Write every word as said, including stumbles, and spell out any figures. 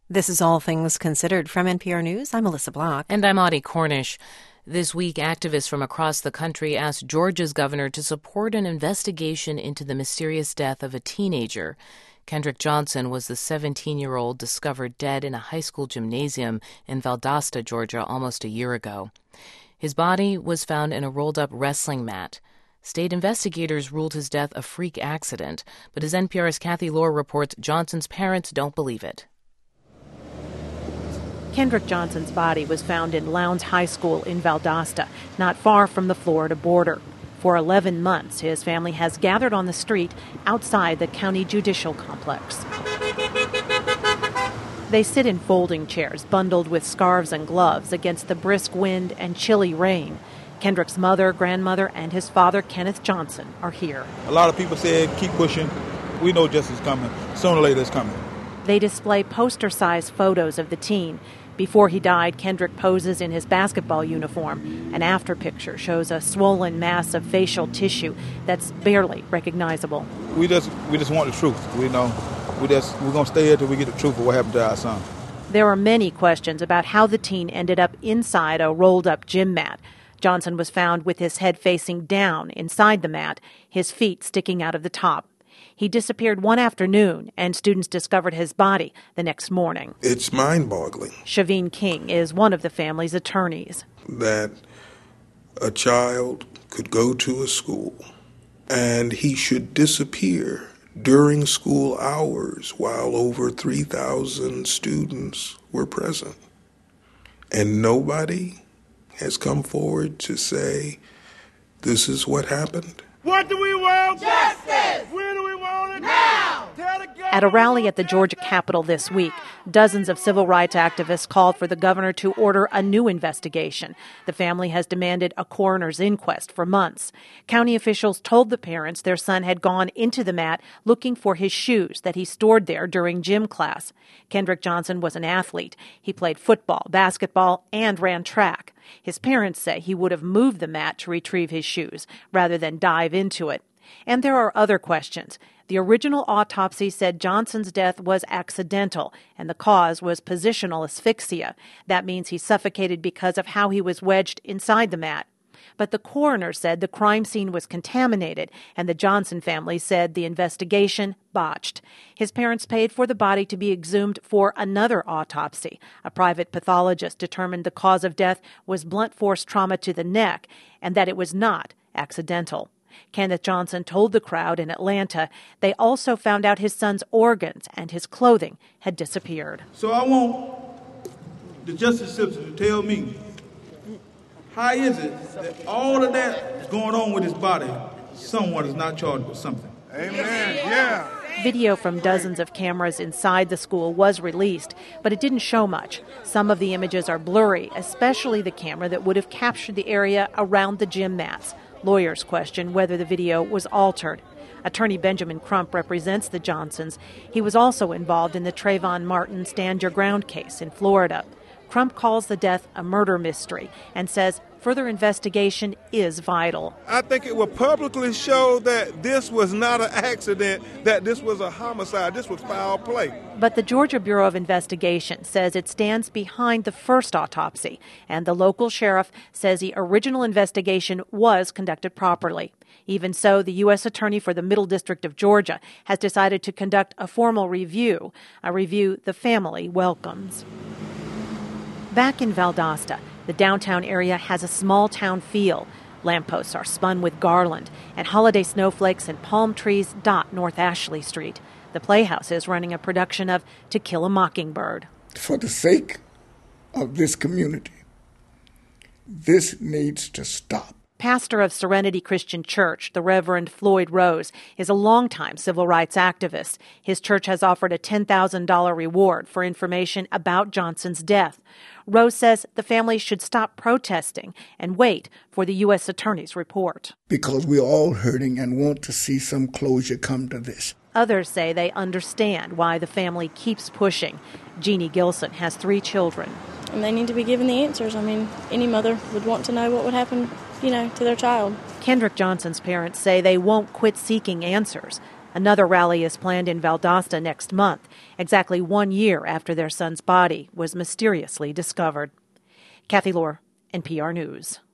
This is All Things Considered from N P R News. I'm Melissa Block. And I'm Audie Cornish. This week, activists from across the country asked Georgia's governor to support an investigation into the mysterious death of a teenager. Kendrick Johnson was the seventeen-year-old discovered dead in a high school gymnasium in Valdosta, Georgia, almost a year ago. His body was found in a rolled-up wrestling mat. State investigators ruled his death a freak accident, but as N P R's Kathy Lohr reports, Johnson's parents don't believe it. Kendrick Johnson's body was found in Lowndes High School in Valdosta, not far from the Florida border. For eleven months, his family has gathered on the street outside the county judicial complex. They sit in folding chairs, bundled with scarves and gloves against the brisk wind and chilly rain. Kendrick's mother, grandmother, and his father, Kenneth Johnson, are here. A lot of people said, keep pushing. We know justice is coming. Sooner or later it's coming. They display poster-sized photos of the teen. Before he died, Kendrick poses in his basketball uniform. An after picture shows a swollen mass of facial tissue that's barely recognizable. We just we just want the truth. We know we just we're gonna stay here till we get the truth of what happened to our son. There are many questions about how the teen ended up inside a rolled-up gym mat. Johnson was found with his head facing down inside the mat, his feet sticking out of the top. He disappeared one afternoon, and students discovered his body the next morning. It's mind-boggling. Shaveen King is one of the family's attorneys. That a child could go to a school and he should disappear during school hours while over three thousand students were present. And nobody has come forward to say, this is what happened. What do we want? Justice! Where do we want it? Now! At a rally at the Georgia Capitol this week, dozens of civil rights activists called for the governor to order a new investigation. The family has demanded a coroner's inquest for months. County officials told the parents their son had gone into the mat looking for his shoes that he stored there during gym class. Kendrick Johnson was an athlete. He played football, basketball, and ran track. His parents say he would have moved the mat to retrieve his shoes rather than dive into it. And there are other questions. The original autopsy said Johnson's death was accidental, and the cause was positional asphyxia. That means he suffocated because of how he was wedged inside the mat. But the coroner said the crime scene was contaminated, and the Johnson family said the investigation botched. His parents paid for the body to be exhumed for another autopsy. A private pathologist determined the cause of death was blunt force trauma to the neck, and that it was not accidental. Kenneth Johnson told the crowd in Atlanta they also found out his son's organs and his clothing had disappeared. So I want the justice system to tell me, how is it that all of that is going on with his body, someone is not charged with something? Amen. Yeah. Video from dozens of cameras inside the school was released, but it didn't show much. Some of the images are blurry, especially the camera that would have captured the area around the gym mats. Lawyers question whether the video was altered. Attorney Benjamin Crump represents the Johnsons. He was also involved in the Trayvon Martin Stand Your Ground case in Florida. Crump calls the death a murder mystery and says further investigation is vital. I think it will publicly show that this was not an accident, that this was a homicide, this was foul play. But the Georgia Bureau of Investigation says it stands behind the first autopsy, and the local sheriff says the original investigation was conducted properly. Even so, the U S Attorney for the Middle District of Georgia has decided to conduct a formal review, a review the family welcomes. Back in Valdosta, the downtown area has a small-town feel. Lampposts are spun with garland, and holiday snowflakes and palm trees dot North Ashley Street. The Playhouse is running a production of To Kill a Mockingbird. For the sake of this community, this needs to stop. Pastor of Serenity Christian Church, the Reverend Floyd Rose, is a longtime civil rights activist. His church has offered a ten thousand dollars reward for information about Johnson's death. Rose says the family should stop protesting and wait for the U S Attorney's report. Because we're all hurting and want to see some closure come to this. Others say they understand why the family keeps pushing. Jeannie Gilson has three children. And they need to be given the answers. I mean, any mother would want to know what would happen, you know, to their child. Kendrick Johnson's parents say they won't quit seeking answers. Another rally is planned in Valdosta next month, exactly one year after their son's body was mysteriously discovered. Kathy Lohr, N P R News.